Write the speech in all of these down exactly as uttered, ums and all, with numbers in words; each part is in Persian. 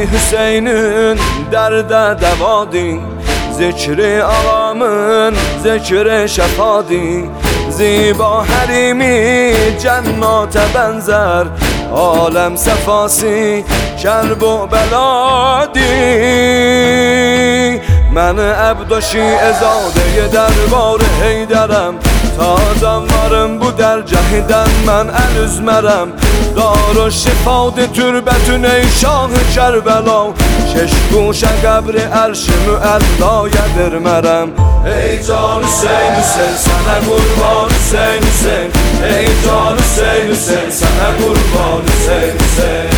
ای حسین'in درد دوادی، ذکر آقامın ذکر شفادی، زیبا حریمی جنات benzer، عالم صفاسی کرب و بلادی. من عبد و شیعه زاده دربار حیدرم، تازم varım bu dergahiden من henüz merem. Dar şifade türbetün ey şah-ı Kerbela، şeş guşe qəbri ərş-i müəllaya vermərəm. Ey can Hüseyn Hüseyn sənə qurban Hüseyn Hüseyn، ey can Hüseyn Hüseyn sənə qurban Hüseyn Hüseyn.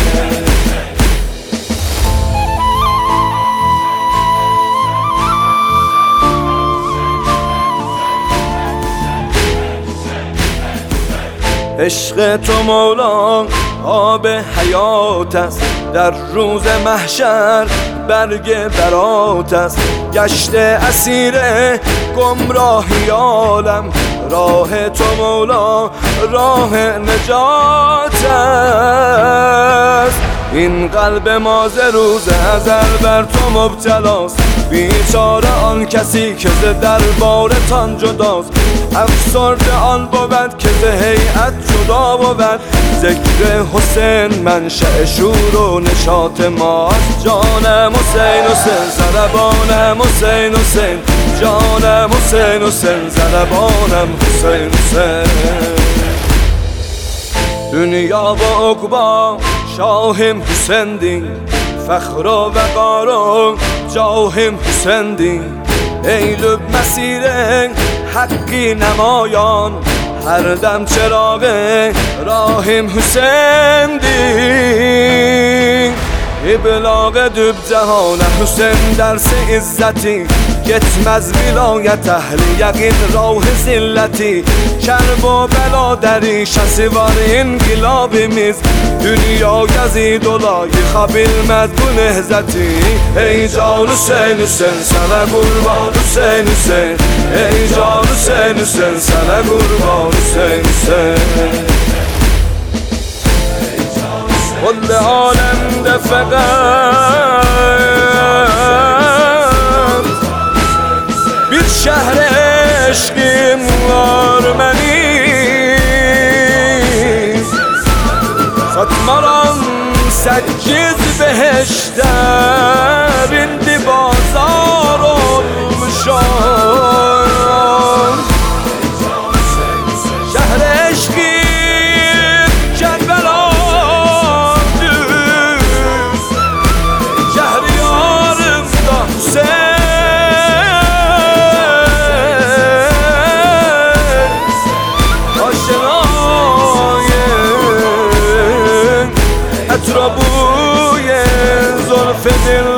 عشق تو مولا آب حیات است، در روز محشر برگ برات است. گشت اسیر گمراهی عالم، راه تو مولا راه نجات است. این قلب ما ز روز ازل بر تو مبتلاست، بیچاره آن کسی که ز دربارتان جداست. افسرده آن بود که ز هیئت جدا بود، ذکر حسین منشأ شور و نشاط ماست. جانم حسین حسین ضربانم حسین حسین، جانم حسین حسین ضربانم حسین حسین. Dünya ve ukba şahim Hüseyin'din، فخر و وقار و جاهم حسیندین. ای لب مسیر حقی نمایان، هر دم چراغ راهم حسیندین. ابلاغ düb cahana Hüseyin dersi izzeti، yetmez vilayet ehli yaqin rah zilleti. Kerb و bela derişesi var inkılabimiz، dünya gezid olayıqa bilmez bu nehzeti. Ey can Hüseyin Hüseyin sana kurban Hüseyin Hüseyin، ey can Hüseyin Hüseyin sana kurban Hüseyin Hüseyin. کل عالمde فقط bir şehre eşkim var benim. Satmaram sekiz beşler، indi bazar olmuşam. Şehre eşkim Kerbela، اطرابوی زلف دل